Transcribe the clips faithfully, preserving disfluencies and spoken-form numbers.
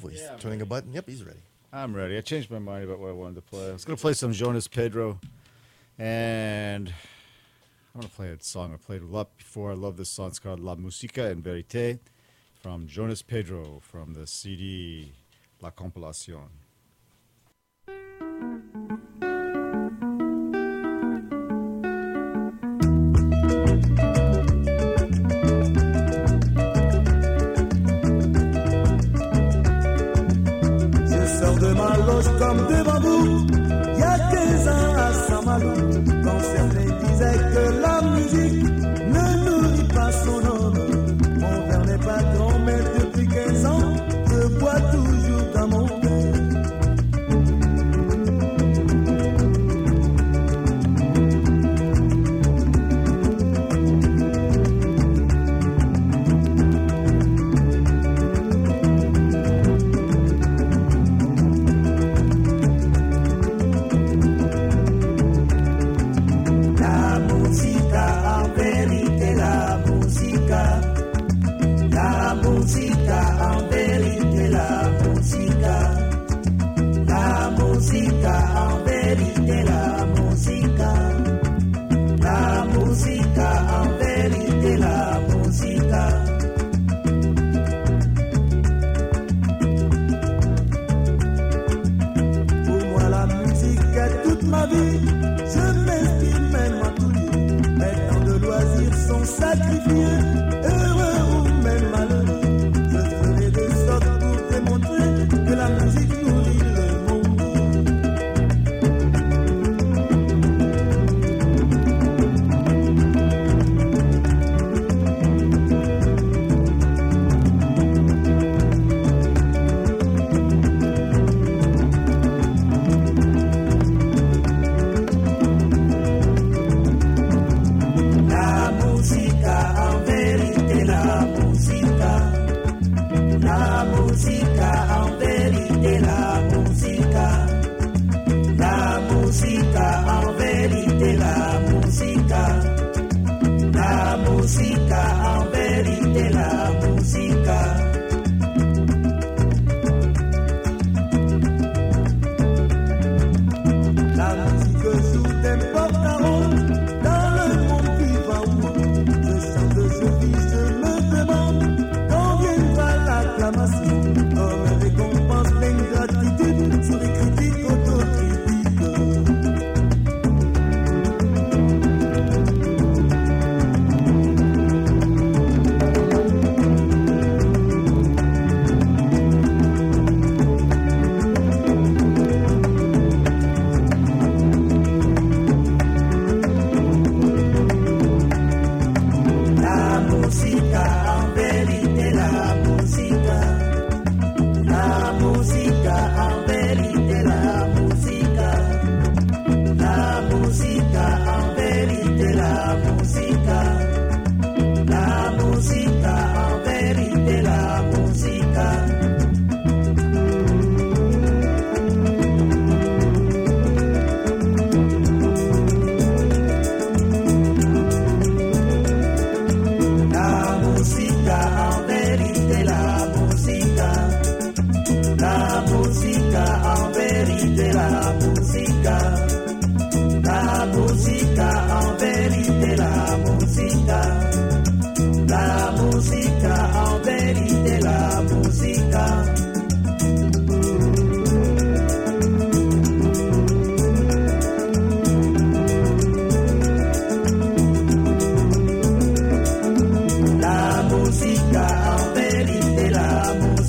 himself. He's yeah, turning ready. a button. Yep, he's ready. I'm ready. I changed my mind about what I wanted to play. I was going to play some Jonas Pedro, and I want to play a song I played a lot before. I love this song. It's called La Musica en Vérité from Jonas Pedro from the C D La Compilation. De ma loge comme devant vous, il y a quinze ans à Saint-Malo, quand certains disaient que la musique ne nourrit pas son homme. Mon verre n'est pas grand, mais depuis quinze ans, je bois toujours dans mon cœur.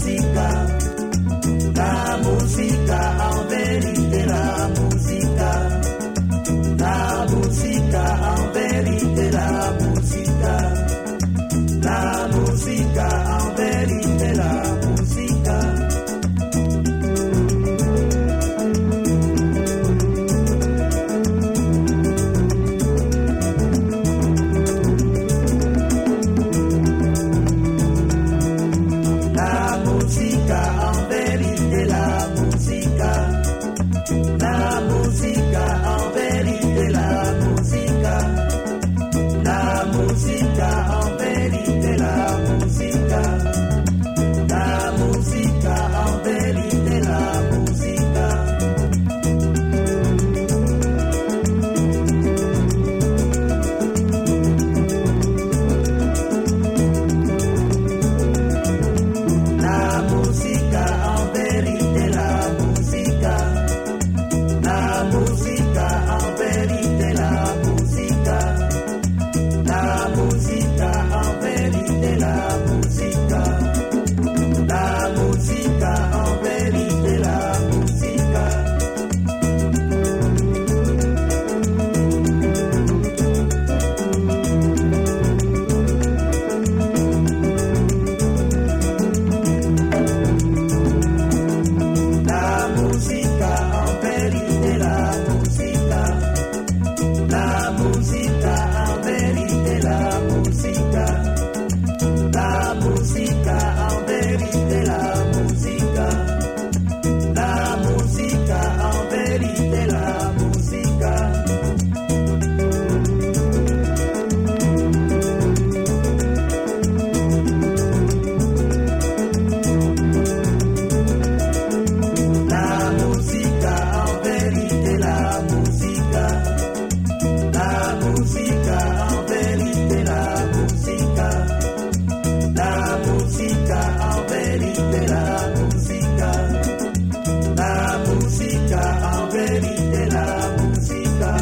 La música, en vérité la música. música, en vérité la música. La música, en vérité la música. La música, en vérité la música. La música, en vérité la música. La música, en vérité la música. La música, en vérité la música. La música, en vérité la música. La música, en vérité la música. La música, en vérité la música. La música, en vérité la música. La música, en vérité la música. La música, en vérité la música.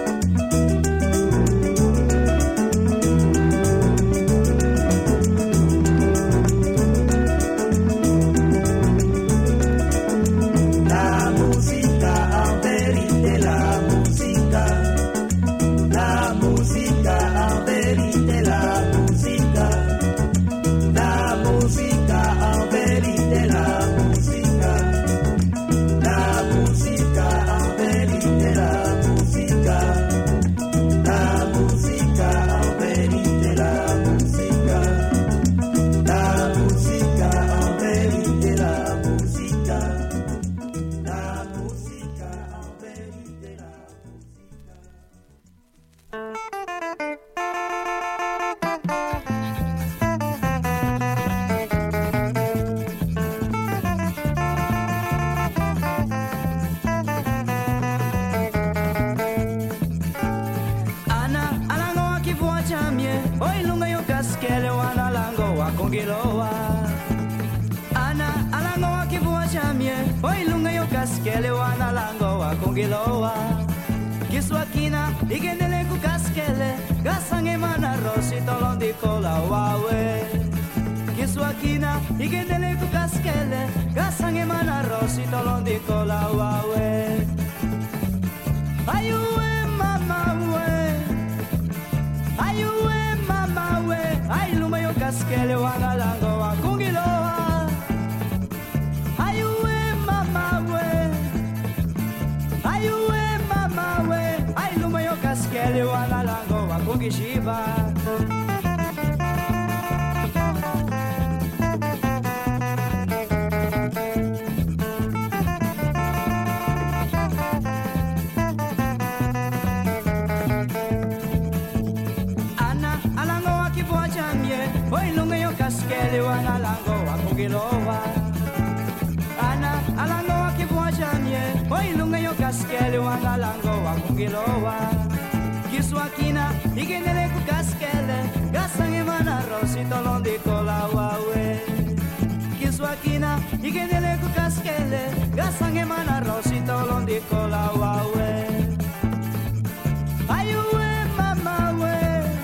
La música, en vérité la música. La música, en vérité la música. La música, en vérité la música. La música, en vérité la música. La música, en vérité la música. La música, en vérité la música. La música, en vérité la música. Ana alango akivua chamie oi lunga yo kaskele wana lango wakongilowa. Ana alango akivua chamie oi lunga yo kaskele wana lango wakongilowa. Kiswakina igendele ku kaskele gasange mana rosi tolondi kola wawe. Kiswakina igendele ku kaskele gasange mana rosi tolondi kola wawe. Ayuwe mama we, ayuwe mama we, ay luma yo kaskele wana lango wa kungiloa. Ayuwe mama we, ayuwe mama we, ay luma yo kaskele wana lango wa kungishiba. Ana alango akivua chamie oi lunga yo kaskele wana lango wa kungiloa. Ana alango akivua chamie oi lunga yo kaskele wana lango wa kungiloa. Kiswakina igendele ku kaskele gasange mana rosi tolondi kola wawe. Kiswakina igendele ku kaskele gasange mana rosi tolondi kola wawe. Ayuwe mama we,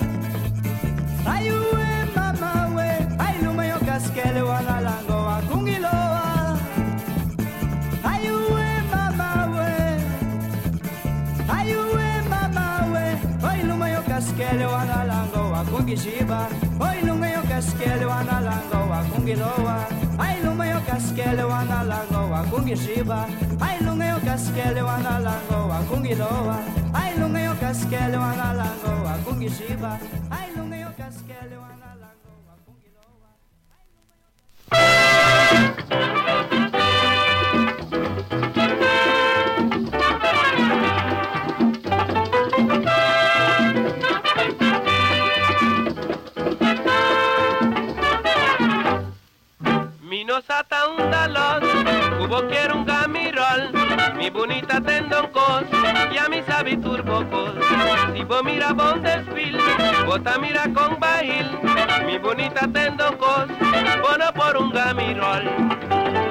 ayuwe mama we, ay luma yo kaskele wana lango wa kungiloa. Ayuwe mama we, ayuwe mama we, oi luma yo kaskele wana lango wa kungishiba. Oi lunga yo kaskele wana lango wa kungiloa. Ay luma yo kaskele wana lango wa kungishiba. Ay lunga yo kaskele wana lango wa kungiloa. Ay lunga yo kaskele wana lango wa kungishiba. Ay lunga yo kaskele wana lango wa kungiloa. Minosata un dalos, cubo quiero un gamirol, mi bonita tendoncos, y a mi sabi turbocos. Si vos mira bon desfil, bota mira con bajil, mi bonita tendoncos, bono por un gamirol.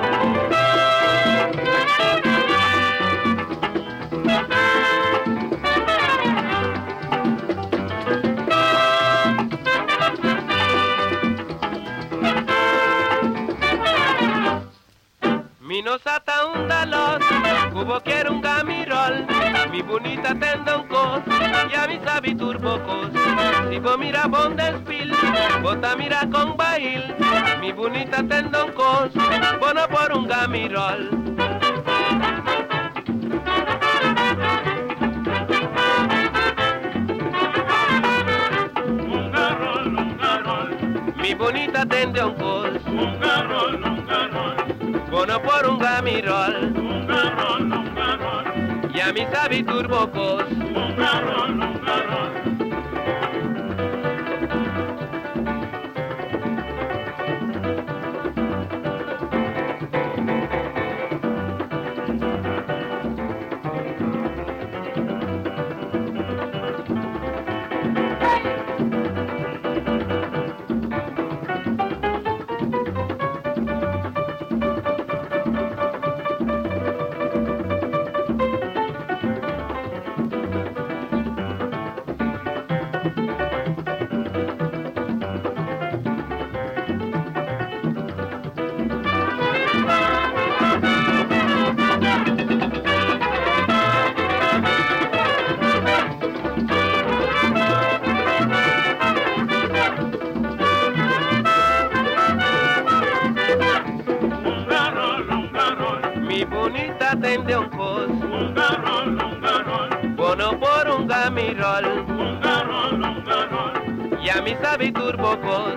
Minosata un dalos, cubo quiero un gamirol, mi bonita tendoncos, y a mi sabi turbocos. Si vos mira bondespil, bota mira con bail, mi bonita tendoncos, bono por un gamirol. Un garrol, un garrol, Mi bonita tendoncos, un garrol, un garrol, bono por un gamirol, un garrol, un garrol, y a mi sabi turbocos. un garrol, un garrol. Mi bonita tendoncos, Un garrol, un garrol, bono por un gamirol, un garrol, un garrol. y a mi sabi turbocos.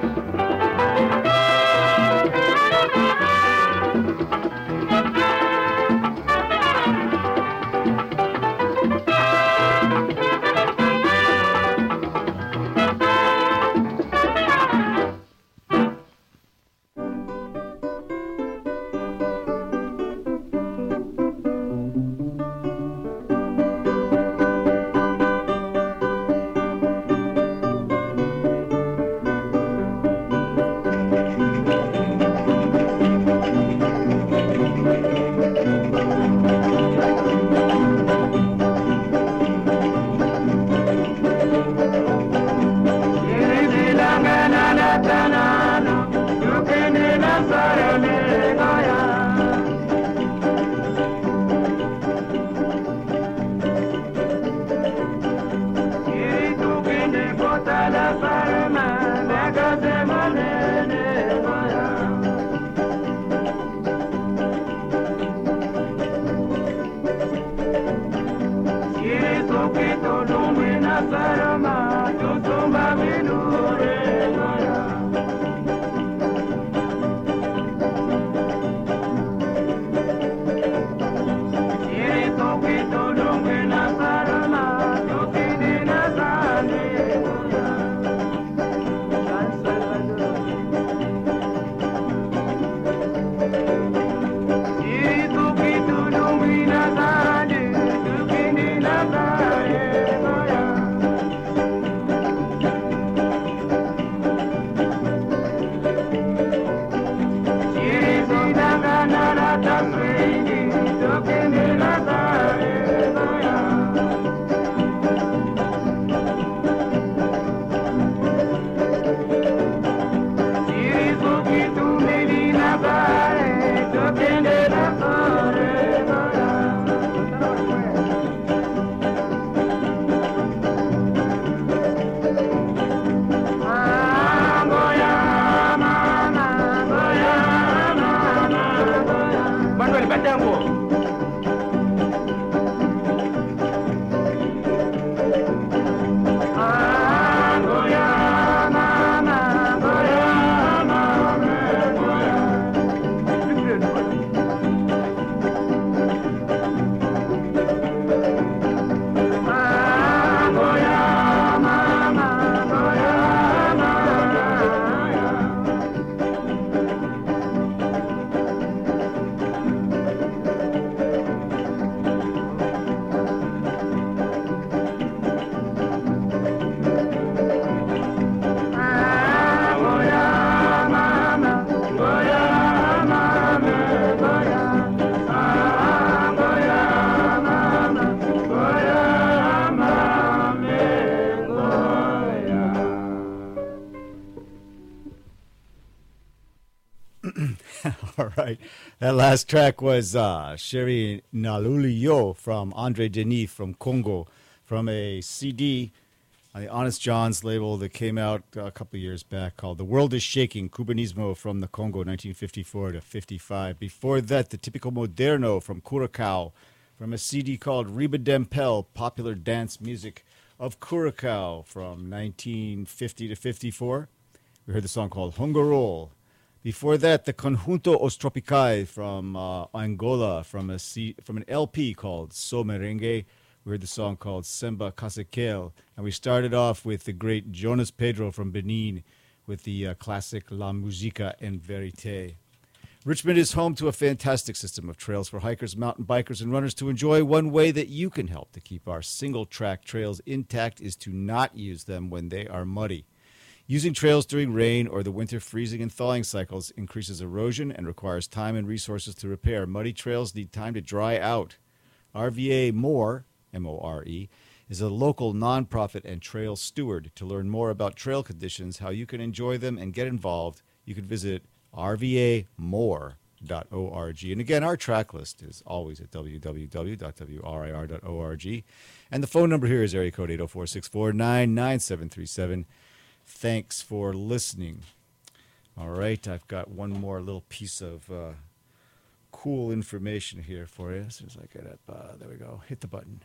right. That last track was uh, Sheri Naluliyo from Andre Denis from Congo, from a C D on the Honest John's label that came out a couple of years back called The World is Shaking, Cubanismo from the Congo, nineteen fifty-four to fifty-five. Before that, the Typical Moderno from Curacao, from a C D called Riba Dempel, Popular Dance Music of Curacao from nineteen fifty to fifty-four. We heard the song called Hungarol. Before that, the Conjunto Os Tropicais from uh, Angola, from a C- from an L P called So Merengue. We heard the song called Semba Casequel. And we started off with the great Jonas Pedro from Benin with the uh, classic La Musica en Verite. Richmond is home to a fantastic system of trails for hikers, mountain bikers, and runners to enjoy. One way that you can help to keep our single-track trails intact is to not use them when they are muddy. Using trails during rain or the winter freezing and thawing cycles increases erosion and requires time and resources to repair. Muddy trails need time to dry out. R V A More, M O R E, is a local nonprofit and trail steward. To learn more about trail conditions, how you can enjoy them, and get involved, you can visit r v a more dot org. And again, our track list is always at w w w dot w r i r dot org. And the phone number here is area code eight oh four, six four nine, nine seven three seven. Thanks for listening. All right, I've got one more little piece of uh, cool information here for you. As soon as I get up, uh, there we go. Hit the button.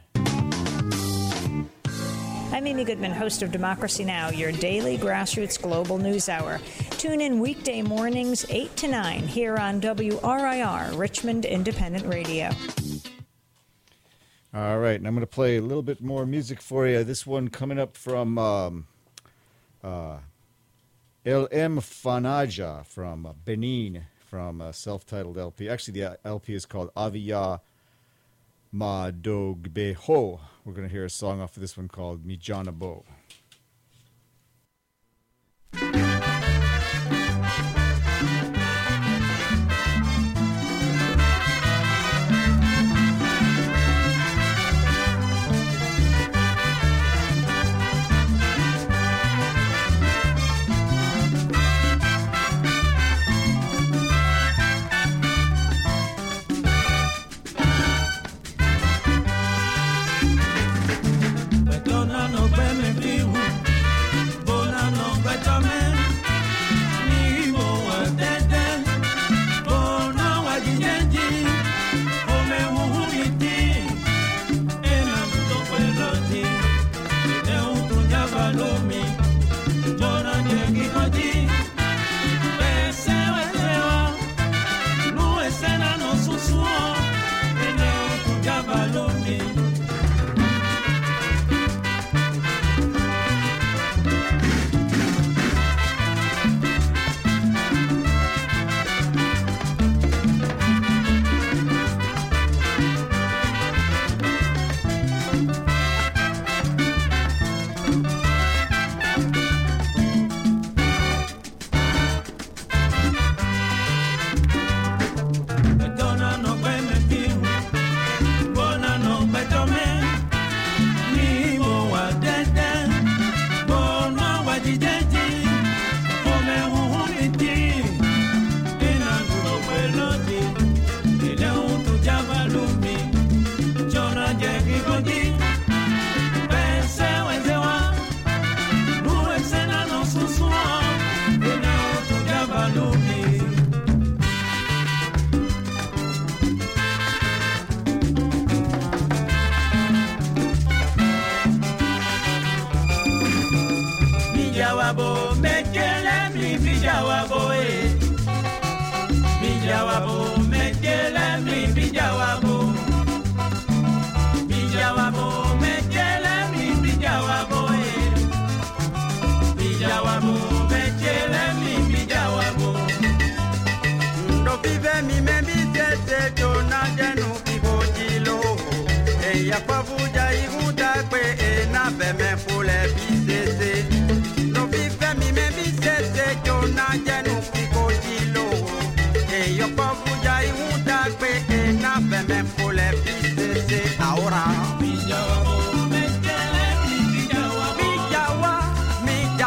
I'm Amy Goodman, host of Democracy Now!, your daily grassroots global news hour. Tune in weekday mornings, eight to nine, here on W R I R, Richmond Independent Radio. All right, and I'm going to play a little bit more music for you. This one coming up from um, uh, El M. Fanaja from uh, Benin, from a self-titled L P. Actually, the L P is called Avia Madogbeho. We're going to hear a song off of this one called Mijanabo.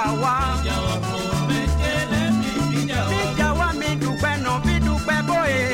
Boy,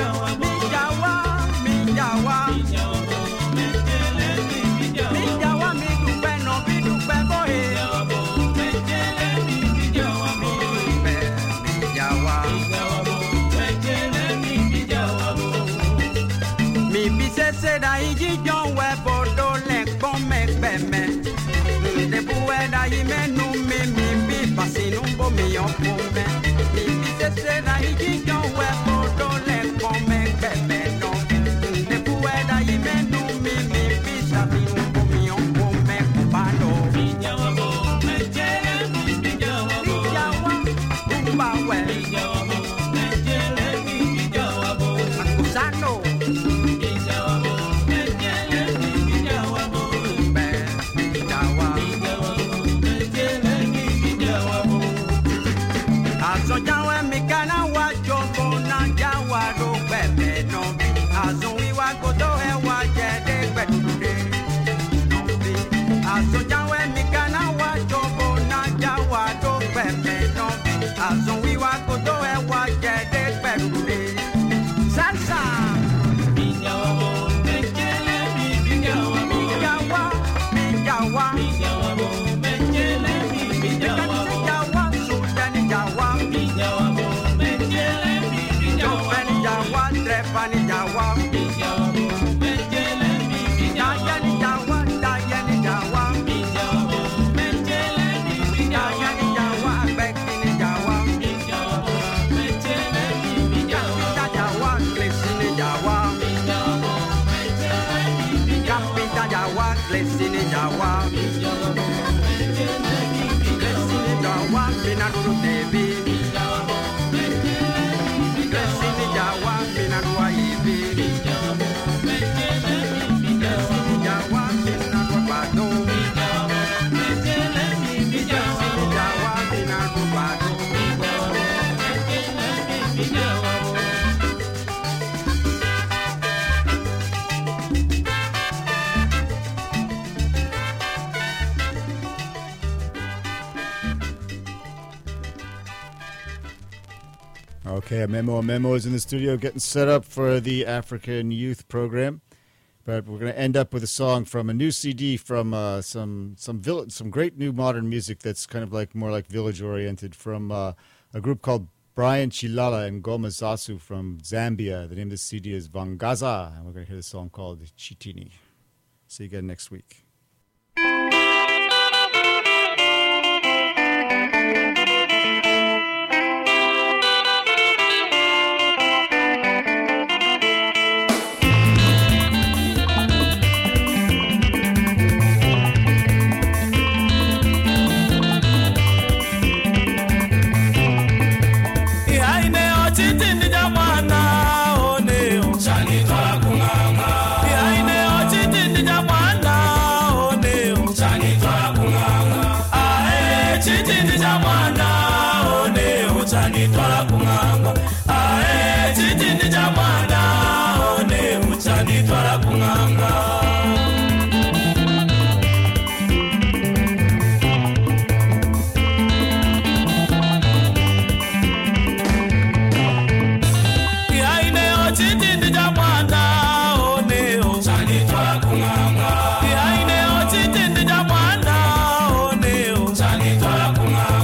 Okay, Memo Memo is in the studio getting set up for the African Youth Program. But we're going to end up with a song from a new C D from uh, some some vill- some great new modern music that's kind of like more like village oriented from uh, a group called Brian Chilala and Goma Zasu from Zambia. The name of the C D is Vangaza, and we're going to hear the song called Chitini. See you again next week.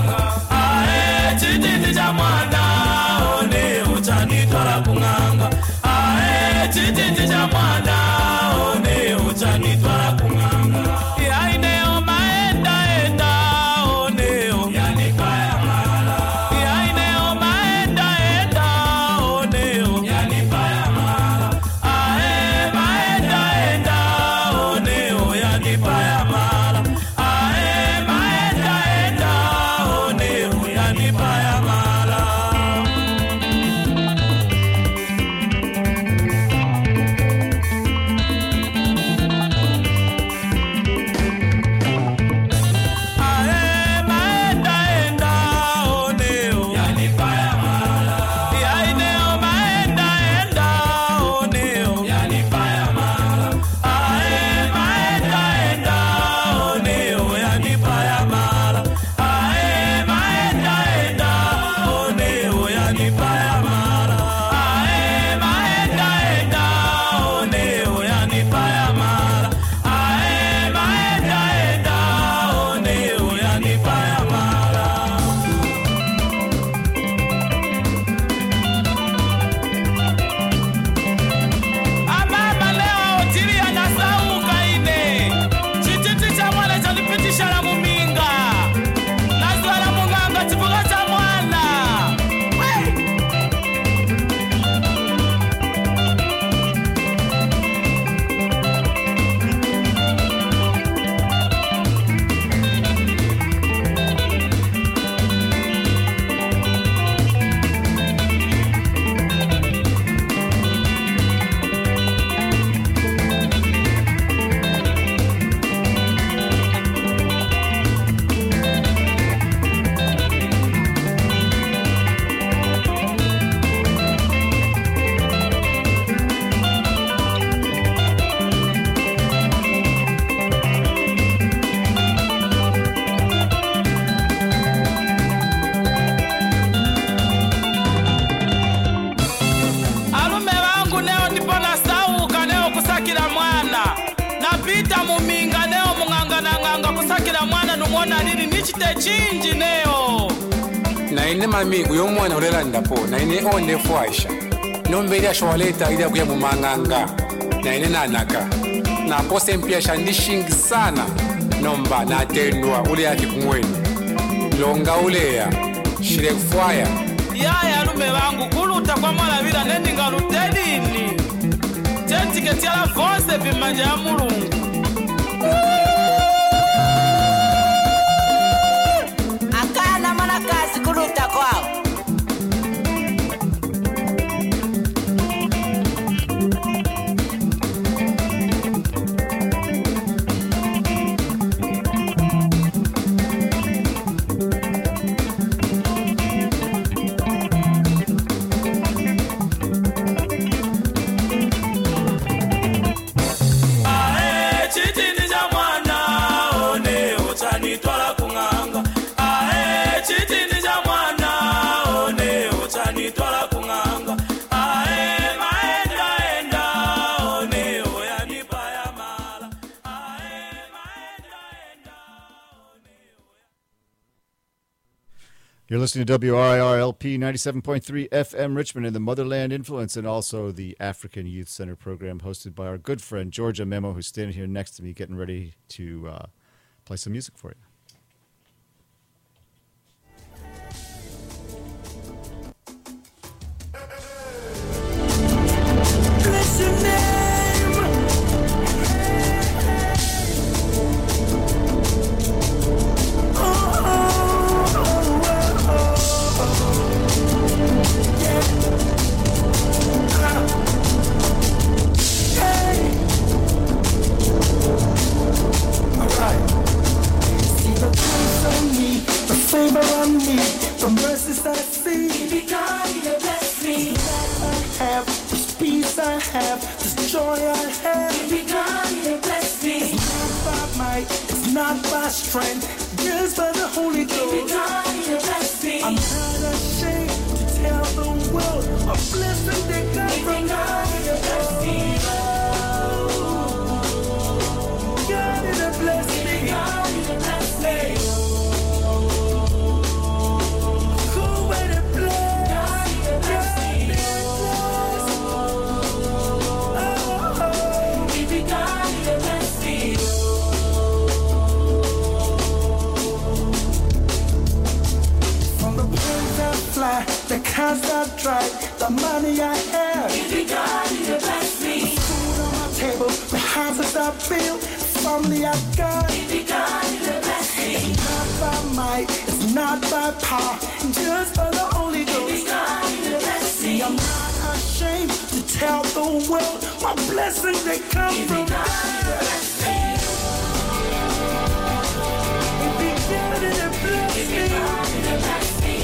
Mwana one utani twala kunganga pita muminga neo munganga na nganga kusakila mwana numona lili nichite chinji neo na ine mami uyo mwana ulela ndapo na ine onde fuaisha nombeli ashwaleta ili akuya mumanganga na ine nanaka na pose mpia shandishingi sana nomba na tendwa ule yaki kumweni longa uleya shire fuaya yaya lume wangu kuluta kwa mala vila nendinga lutelini chetiketi ala vose vimanja ya mulungu akana mana kasi kuluta kwao You're listening to W R I R L P ninety-seven point three F M Richmond and the Motherland Influence, and also the African Youth Center program hosted by our good friend Georgia Memo, who's standing here next to me getting ready to uh, play some music for you. Bless your name. Favor on me, the mercies I see. Be God, you bless me. This life I have, this peace I have, this joy I have. Be God, you bless me. It's not by might, it's not by strength, just by the Holy Ghost. Be God, you bless me. I'm not ashamed to tell the world a blessing that God from God. You bless me. God, you bless me. God, you bless me. The cars I drive, the money I have. Be God, you bless me. The food on my table, the houses I build, the family I got. Be God, you bless me. It's not by might, it's not by power, just by the Holy Ghost. Be God, you bless me. I'm not ashamed to tell the world my blessings they come be from God. God. Bless me. Be God, you bless me. Be God, you bless me.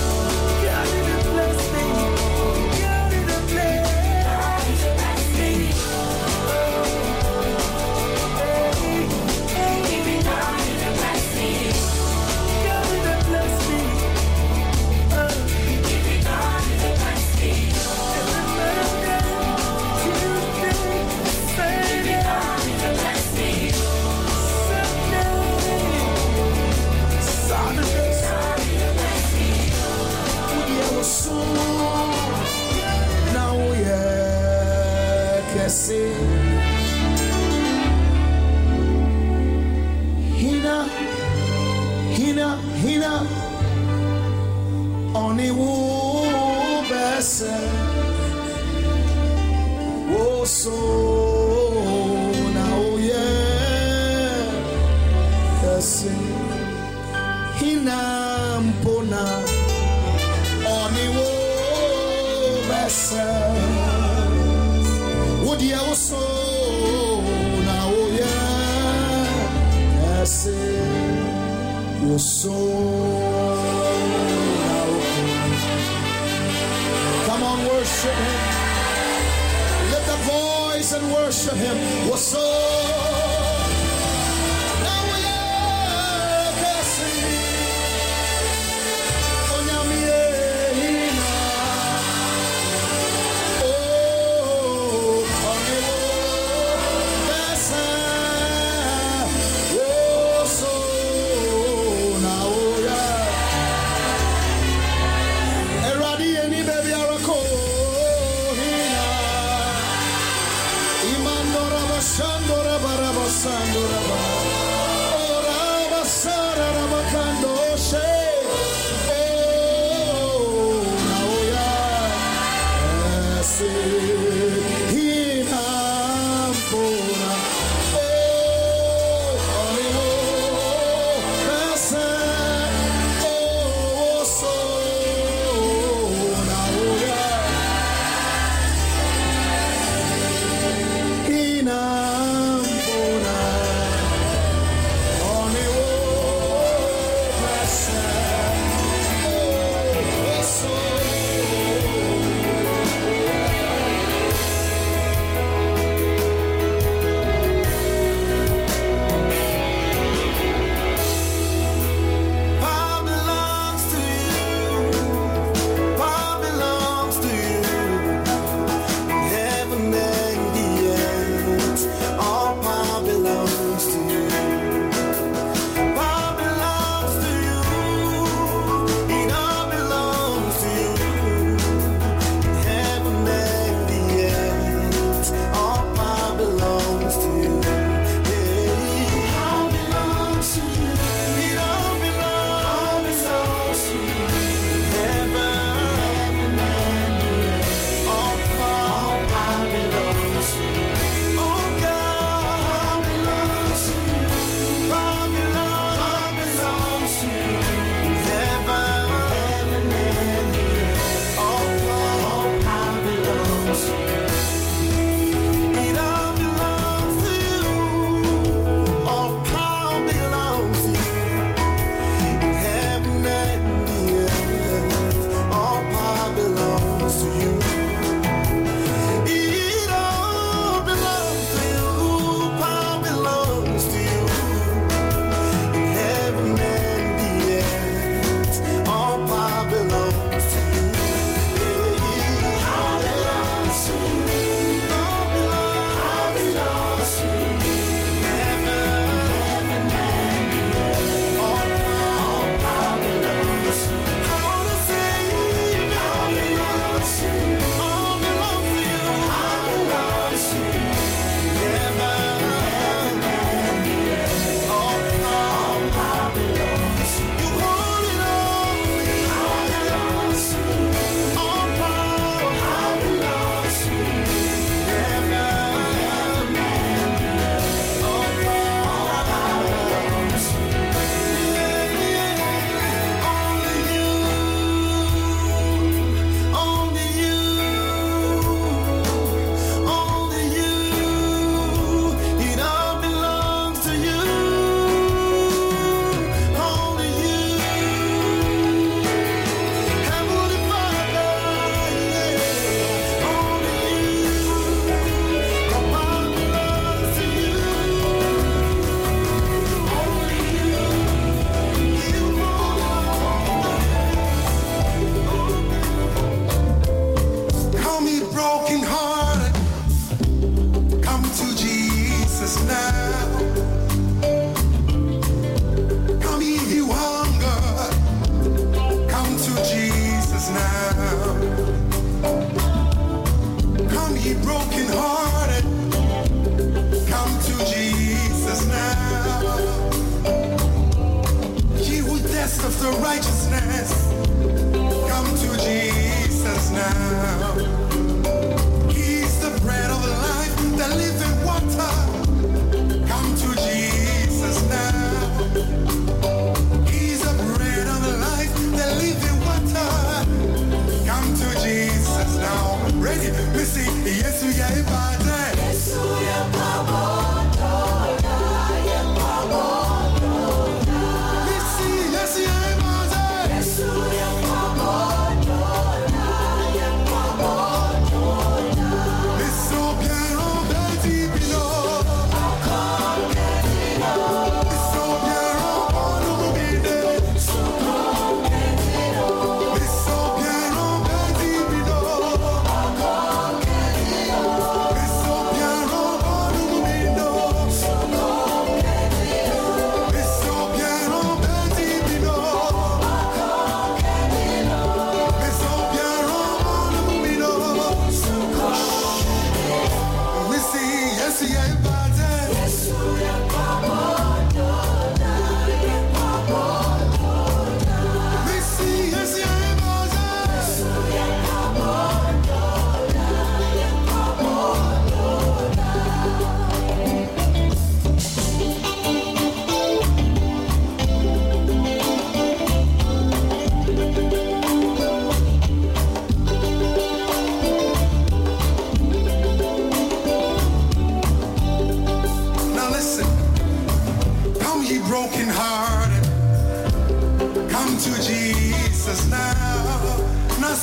Hina, hina, hina, oni wo bese, wo so na oye kase, hina mpona, oni wo bese, wo dia wo so na oye kase. Your soul. Come on, worship him. Lift a voice and worship him. Your soul.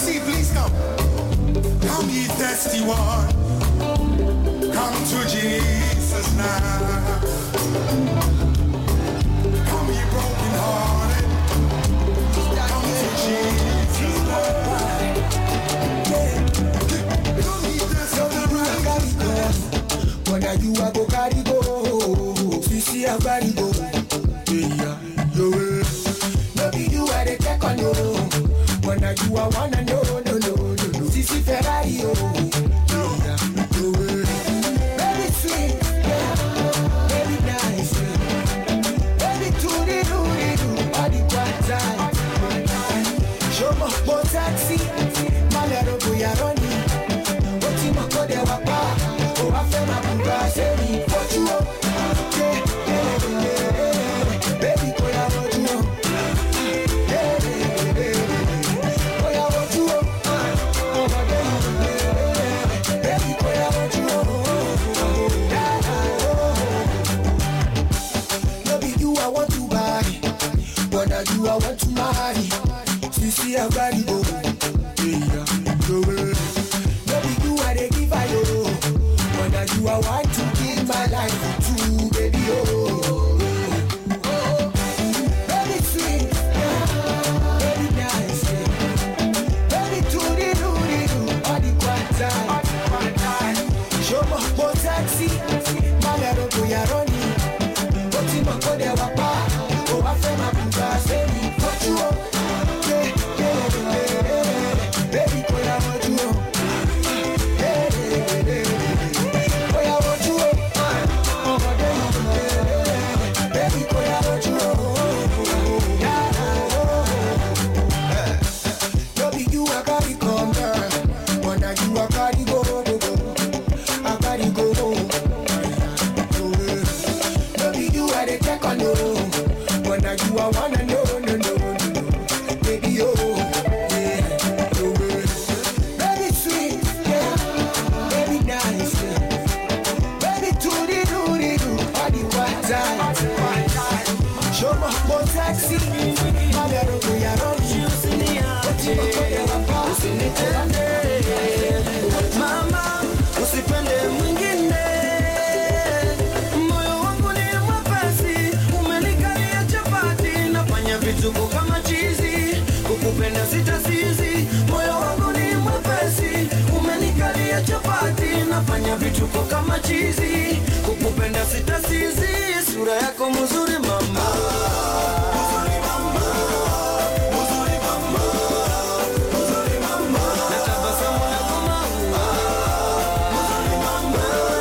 see, please come. Come ye thirsty one. Come to Jesus now. Come ye broken hearted. Come to Jesus now. Come ye thirsty one. When I you I go carry go. See I carry go. Yeah, yo. No be you I dey take on you. When I you I wanna know, no, no, no, no. See see Ferrari, oh. Yeah, yo. Baby sweet, yeah. Baby nice, yeah. Baby toody doody do, all the quiet time. Show me more taxi, my little boy I run it. What you ma go there wapa? Oh I feel my buga say me what you want. I want to marry. You see I got it, oh. Yeah, no way. No be you I dey give I oh. When I do I want to give my life to baby oh. Oh, baby sweet, yeah. Baby nice, yeah. Baby toody doody do all the quiet time. Show me more taxi, my little boy I run it. But you ma go there wapa. Oh I feel my buga say me. I wanna know, no, no, no, no, baby, oh, yeah, no way. Baby sweet, yeah, baby nice, yeah. Baby toody doody do, all the white time. Show me more taxi, my little boy, I don't use in the eye. Mama, usipende mwingine. Moyo wangu ni mwepesi, umenikalia chapati. Nafanya vituko kama chizi, kukupenda sitasizi. Moyo wangu ni mwepesi, umenikalia chapati. Nafanya vituko kama chizi, kukupenda sitasizi. Sura yako mzuri mama. Mzuri mama. Mzuri mama. Mzuri mama. Natabasamu lako mama. Mzuri mama.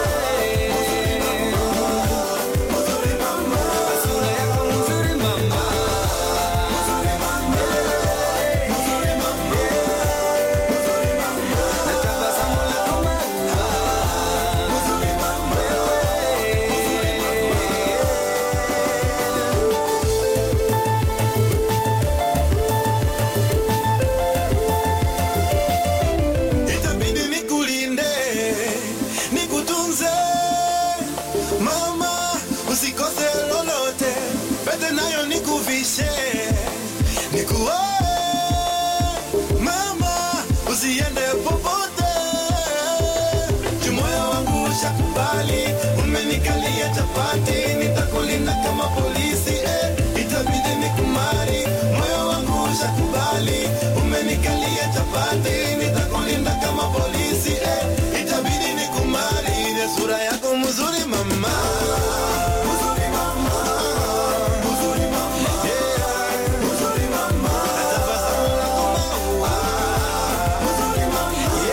Mzuri mama. Sura yako mzuri mama. Mzuri mama. Mzuri mama. Mzuri mama. Natabasamu lako mama. Mzuri mama. Itabidi nikulinde, nikutunze mama, usikose lolote. Pete nayo nikuvishe, nikuoe mama, usiende popote. Moyo wangu ushakubali, umenikalia chapati. Nitakulinda kama polisi, eh. Itabidi nikumari. Moyo wangu ushakubali, umenikalia chapati. Nitakulinda kama polisi, eh. Itabidi nikumari. Sura yako mzuri mama. Mzuri mama. Mzuri mama. Yeah. Mzuri mama. Natabasamu lako mama. Mzuri mama.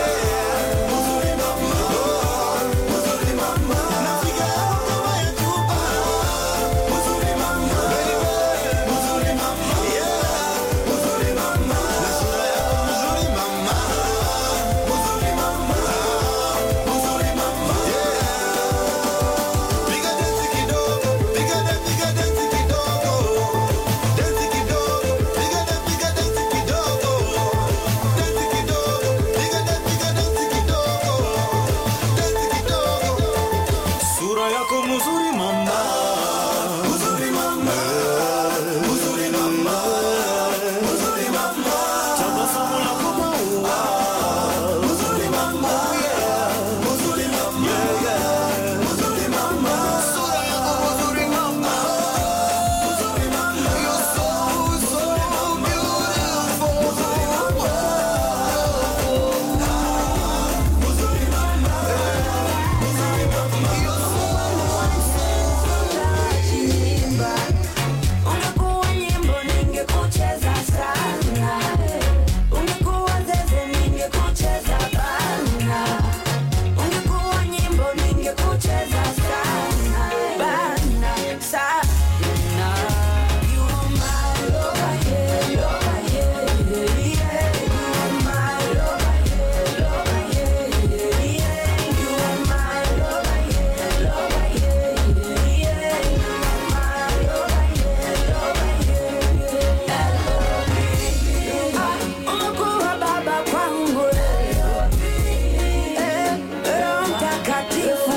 mtakatifu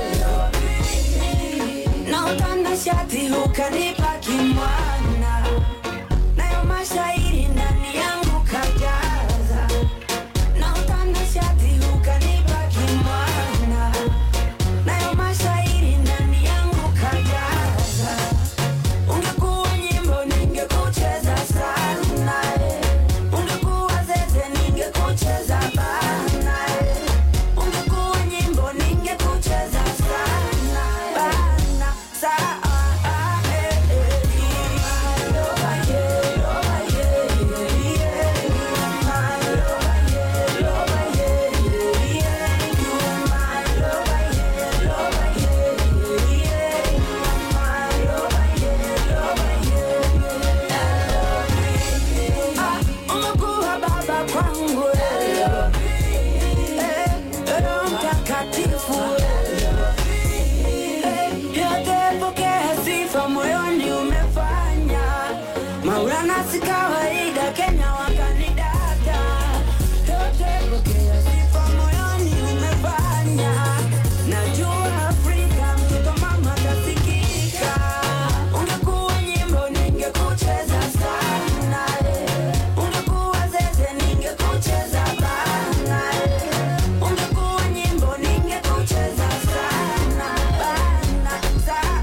na utanashati ukanipa kimwana nayo mashairi ndani yangu kajaza na utanashati ukanipa kimwana nayo mashairi ndani yangu kajaza ungekuwa nyimbo ningekucheza sana ungekuwa zeze ningekucheza bana ungekuwa nyimbo ningekucheza sana bana saa si kawaida Kenya wakanidata yote pokea sifa moyoni umefanya najua Afrika mtoto mama tasikika ungekuwa nyimbo ningekucheza sana ungekuwa zeze ningekucheza bana ungekuwa nyimbo ningekucheza sana bana saa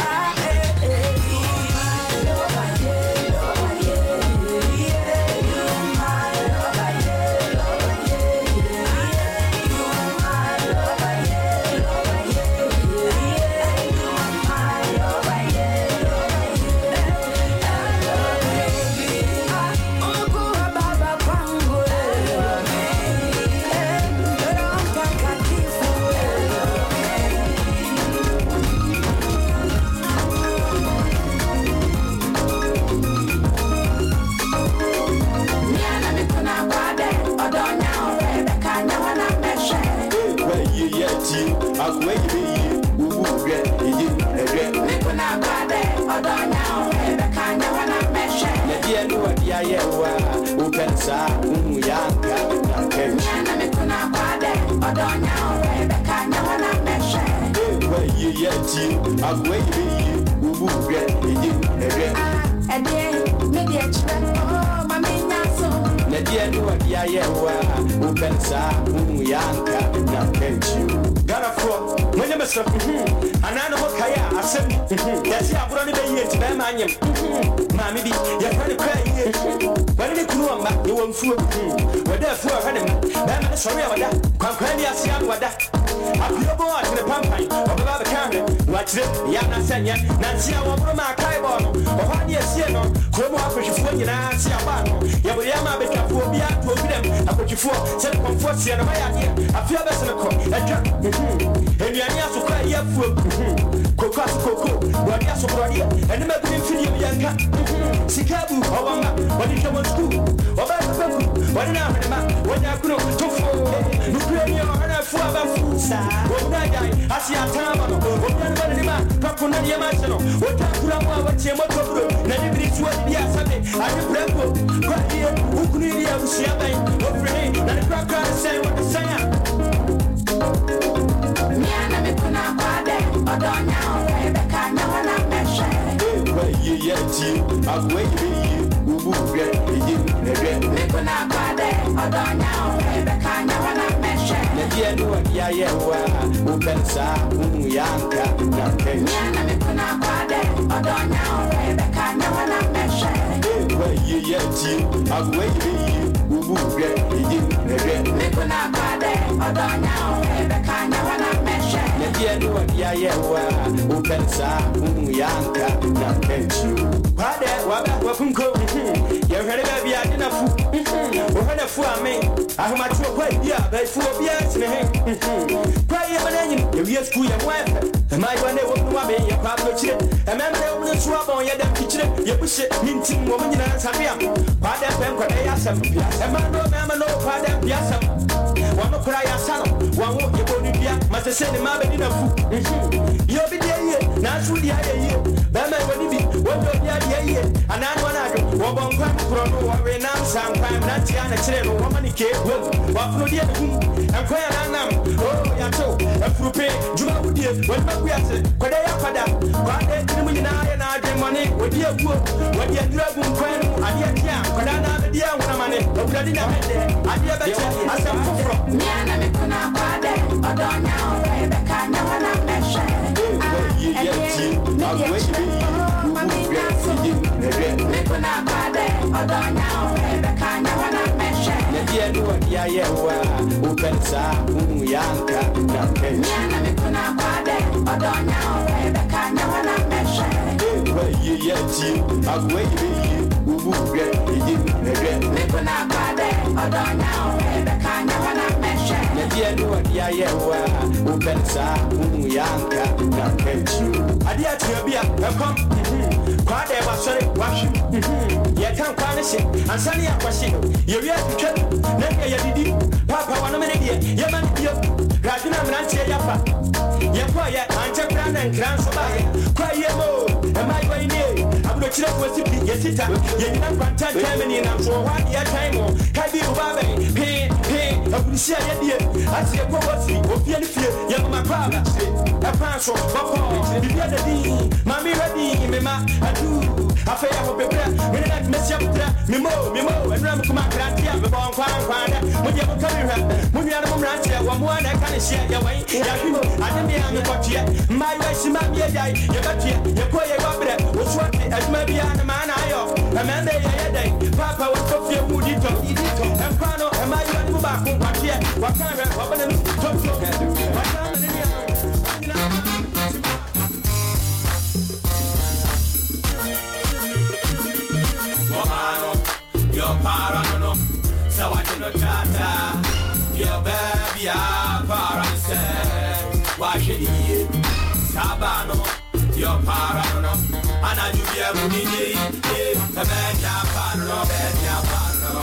Nansia wabro makai bono ohani asieno kromo akwachifuo nyina asia bano yabori ama bekafuo bia to bidem akwachifuo se komfort sia na mayade afia besene ko edwa enuani asokra yafuo koko asokoko wadi asokrodia ene mabini mfidi yanka sikabu obama wadi tomo school obaba babu wadi na hema wadi akuno tofo nukremi ohana fu abafu sa wona dai asia tama no wona wadi ma pakuna ni yamachano otakura mwa wache moto bro na ni britwa dia sabe ani brembo kwa hiyo ukuni ya usiabai ofre na ni kraka say what the say miana mikuna kwade odonya rebeka na wana meshe kwa hiyo yeti agwe yi ubugre yi nebe mikuna kwade odonya rebeka na wana meshe na dia no dia yewa upensa umuyanka na kenya miana mikuna kwade odonya rebeka na wana meshe kwa hiyo yeti agwe yi ubugre yi nebe mikuna kwade odonya rebeka na wana meshe na dia no dia yewa upensa umuyanka na kenya kwade wabe wafunko ya hwere ba bia de na fu o hwere fu ame ahomatu kwa bia ba fu bia tine he kwa ye mananyi ya wi school ya mwafe mai wane wo no abe ya kwa no chire ememre wo no suwa bon ya da kichire ya bushe mintim wo nyina nsabia kwade pem kwa ya sam bia emano mema no kwade bia sam wo no kura ya sano wo wo ye bonu bia masese ne ma be na fu yo bi de ye na su dia ye ye ba ma woni bi wo do dia de ye anan wana do wo bon kwa pro no wo we nam sam kwam na tia na chire no wo mani ke wo wo fro dia hu en kwa ya nam oh ya to frupe juma udie when ma wiase kwada ya kwada kwade timu nyina ya na adwe money wodi aguo wodi aduragu nkwan mu ade atia kwada na be dia wona mane obulade nya mede ade beche asem foforo nyana me kuna kwade odonya o be ka nya wana meshe ye ye ti agwe mami na so me kuna kwade odonya o be ka nya wana meshe ye dia do dia ye wa upensa umu yanka yanka nyana me kuna kwade odonya o be ka nya wana meshe ye ye ti agwe ye ubu gbe ye ye me kuna kwade odonya o be ka nya wana meshe ye dia do dia ye wa upensa umu yanka yanka ade atia bia ekom kwade ba sore washi ye kan kwane she ansani akwashi ye wi atwa na ye didi papa wana mene die ye man dio radina mrantie yafa ye kwa ye ante brana nkran so ba ye kwa ye mo e mai wa ni abudo kire ko sipi ye sita ye nyina kwanta time na so wa ye time o kai bi ba ba pe pe abudo sia ye die ati ye ko wasi ofie ni fie ye ma kwa ba e pa so ba ko bi bi da di mami ready me ma adu afa ya ho bebre me na mesia putra me mo me mo enra me kuma krantia me bon kwan kwan da mo je mo kami hwa mo nya no mo mrantia wa mo na ka ne hia ya wan ya himo ade me am ko tie mai wa shima me dai ye ba tie ye ko ye wa bre wo so ati aduma bia na ma na ayo e me nde ye ye dai papa wo ko fie mu di to di to e kwa no e mai wa ni mo ba ko kwa tie wa kan hwa wa ba na to to wa kan na ni your parano, so I do not tata. Your baby, I paranse. Why should he? Sabano, your parano, and I do be a movie. The bed, ya parano, bed, ya parano.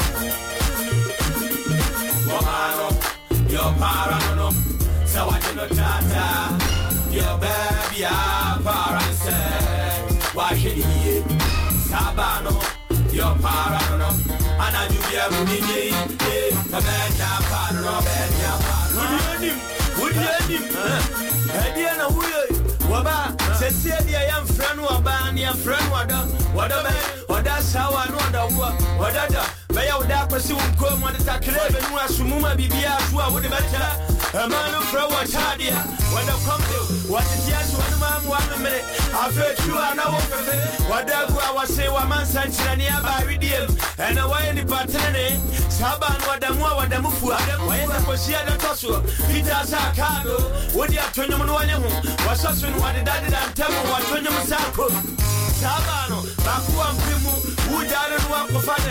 Mohano, your parano, so I do not tata. Your baby, I paranse. Why should he? Sabano. Your parano, and I do be a movie. The bed, ya parano, bed, ya parano. Would you end him? Ediana, who Waba, Cecilia, young friend, Wabani, young friend, Wada, Wada, Wada, Sawa, Wada, Wada, May I would pursue come on the Takreb and Wasumuma Bibia, who I would better. A man of Pro was hardier. When I come to what is yes, one man, one minute. I've heard you are now. Whatever I was saying, one man sent to nearby redeem. And away in the paterne, Saban, what the more, what the Mufu, why is the Posia the Tosso, Peter Sakado, what you have to know one was also what the daddy and tell me what Tony Musako. Sabano, Baku and Pimu, who doesn't want to find a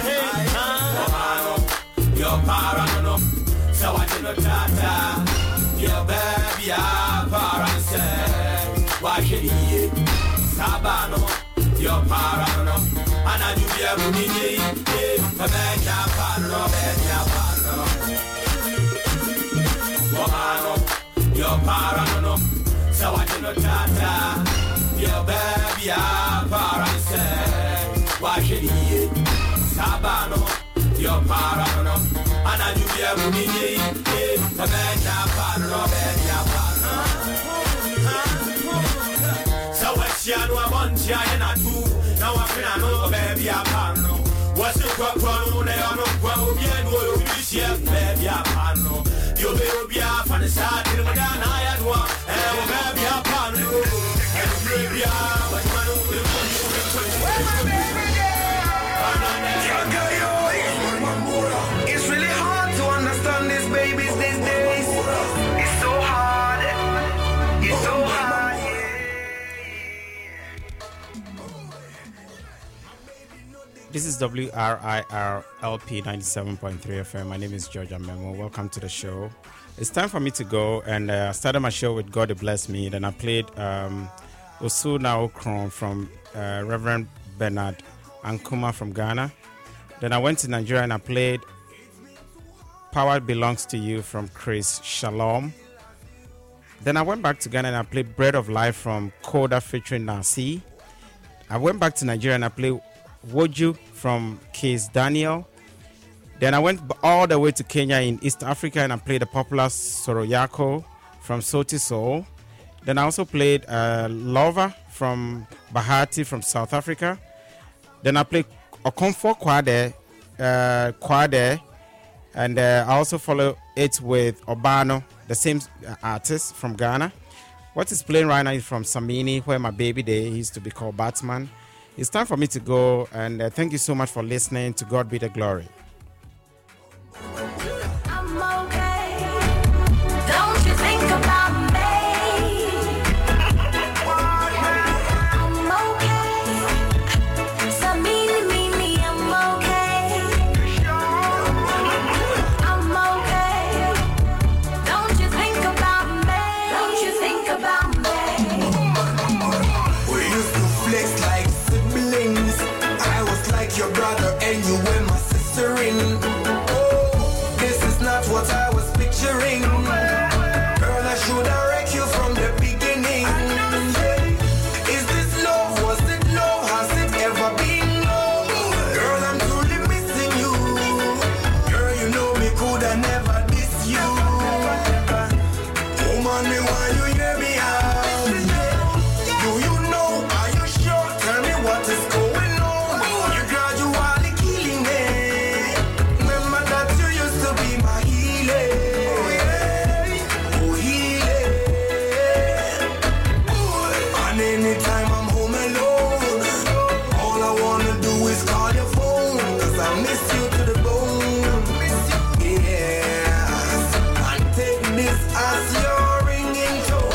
hey, your parano. So I do not tata. Your baby, I paranse. Why should he? Sabano, your parano, and I do be a movie. A bed, ya parano, bed, ya parano. Mohano, your parano. So I do not tata. Your baby, I paranse. Why should he? Sabano. Your parano, and I do be a movie. The bed, ya parano, bed, ya parano. So what's your no one, China, two? Now I feel I know, baby, ya parano. What's your crop, one, they are not well, yeah, no, you baby, ya parano. You'll be a fan of side in the Madonna, I had one, and baby, ya parano. And baby, ya, but man, it's really hard to understand these babies these days. It's so hard. It's so hard. This is W R I R L P ninety-seven point three F M. My name is George Amemo. Welcome to the show. It's time for me to go, and I uh, started my show with God Bless Me. Then I played um, Osuna Okron from uh, Reverend Bernard Ankuma from Ghana. Then I went to Nigeria and I played Power Belongs to You from Chris Shalom. Then I went back to Ghana and I played Bread of Life from Koda featuring Nasi. I went back to Nigeria and I played Woju from Case Daniel. Then I went all the way to Kenya in East Africa and I played the popular Soroyako from Soti Soul. Then I also played uh, Lover from Bahati from South Africa. Then I played Okomfo Kwade, uh, Kwade, and uh, I also follow it with Obano, the same artist from Ghana. What is playing right now is from Samini, where my baby day used to be called Batman. It's time for me to go, and uh, thank you so much for listening. To God be the glory. I'm okay. Don't you think about me? I'm okay. Samini, Mimi, I'm okay. I'm okay. Don't you think about me? Don't you think about me? We used to flex like siblings. I was like your brother and you were my sister in. Oh, this is not what I was picturing. Girl, I should have wrecked you from the beginning. Is this love? Was it love? Has it ever been love? Girl, I'm truly missing you. Girl, you know me could have never diss you. Woman, me why you hear me out? Do you know? Are you sure? Tell me what is going on. You're gradually killing me. Remember that you used to be my healer. Oh, healer. And anytime I'm home alone, all I wanna do is call your phone. Cause I miss you to the bone. Yes. And take this as your ringing tone.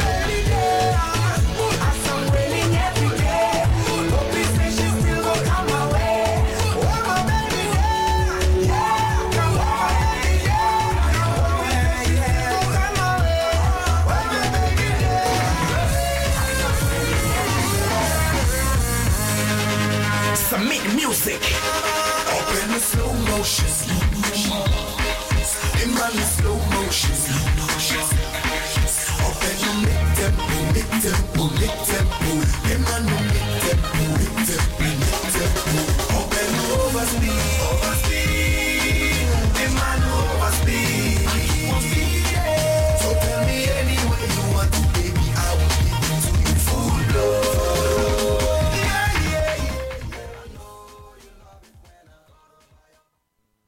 As I'm winning every day. Hope this nation still gon' come my way. Oh, my baby, yeah. Yeah. Come on, baby, yeah. Still come my way. Oh, my baby, Submit music. Up in the slow motion. In my slow motion.